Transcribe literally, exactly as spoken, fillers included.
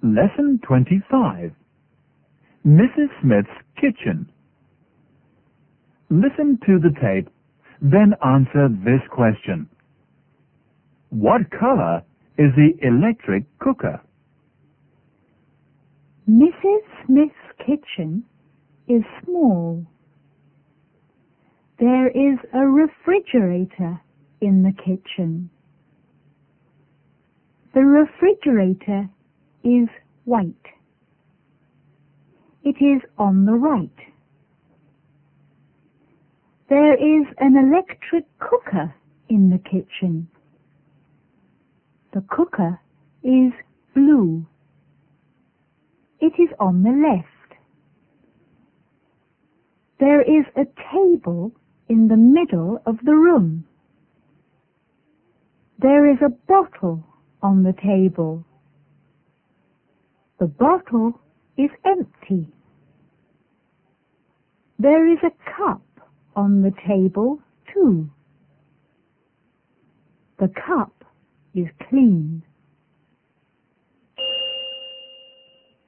Lesson twenty-five. Missus Smith's Kitchen. Listen to the tape, then answer this question. What color is the electric cooker? Missus Smith's kitchen is small. There is a refrigerator in the kitchen. The refrigerator is white. It is on the right. There is an electric cooker in the kitchen. The cooker is blue. It is on the left. There is a table in the middle of the room. There is a bottle on the table. The bottle is empty. There is a cup on the table too. The cup is clean.